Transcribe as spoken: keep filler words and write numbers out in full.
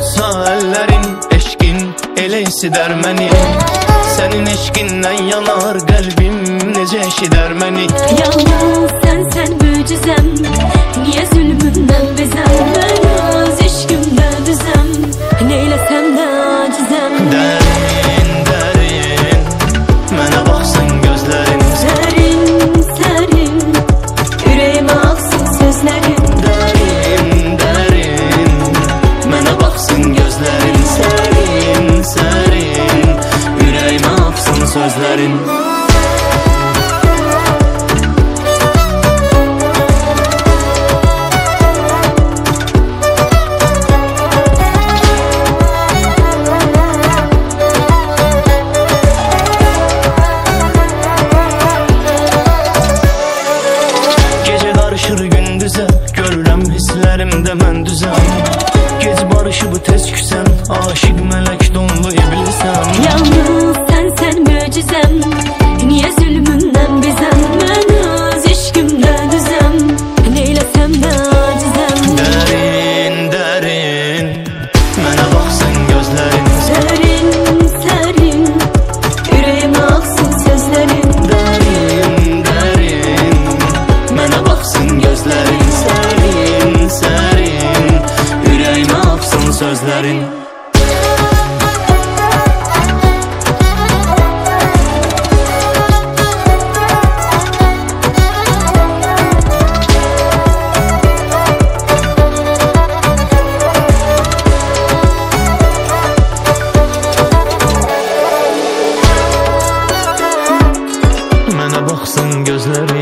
tutsa əllərin, eşqin elə esidər məni. Sənin eşqindən yanar qəlbim, necə eşidər məni. Yalnız sən, sən möcüzəm, niyə zülmündən bezəm? Mən öz eşqimdə düzəm, neyləsəm də acizəm. Dərin, dərin, mənə baxsın gözlərin. Sərin, sərin, ürəyimə axsın sözlərin. Dərin, dərin, mənə baxsın gözlərin. Sərin, sərin, ürəyimə axsın sözlərin. Gündüzə görürəm hisslərimdə mən düzəm. Gec barışıb tez küsən, aşıq mələk donlu iblisəm. Yalnız sən, sən möcüzəm, niyə zülmündən bezəm? Mən öz eşqimdə düzəm, neyləsəm də acizəm. Dərin, dərin, mənə baxsın gözlərin. Sərin, sərin, ürəyimə axsın sözlərin. Dərin, dərin, mənə baxsın gözlərin. Sərin, sərin, ürəyimə axsın sözlərin. Mənə baxsın gözlərin.